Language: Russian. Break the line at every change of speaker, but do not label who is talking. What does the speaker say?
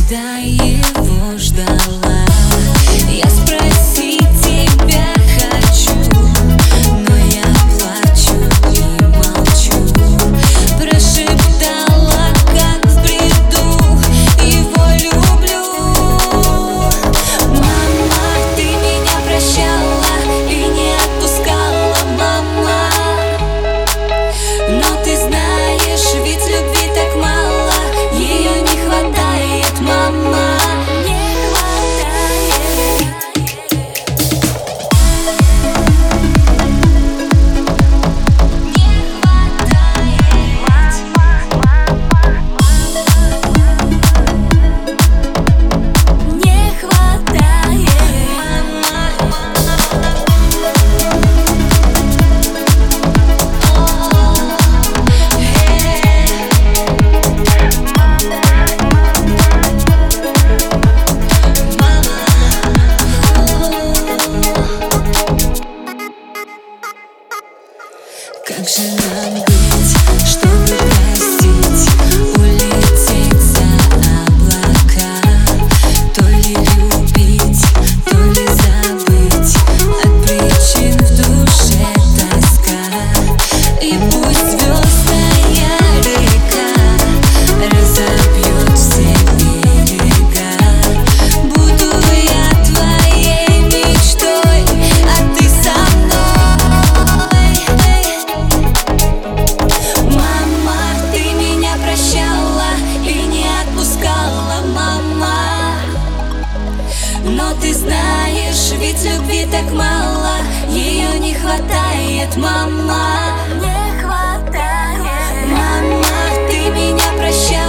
всегда его ждала. Я спросить тебя хочу, но я плачу и молчу. Прошептала, как в бреду, его люблю. Мама, ты меня прощала и не отпускала, мама. Но ты знаешь, ведь любви так мало, ее не хватает, мама. Как же нам быть, чтобы простить, улететь за облака? То ли любить, то ли забыть, от причин в душе тоска. И пусть звездная река разобьет все берега, буду я твоей мечтой, а ты со мной. Но ты знаешь, ведь любви так мало, ее не хватает, мама. Не хватает. Мама, ты меня прощай.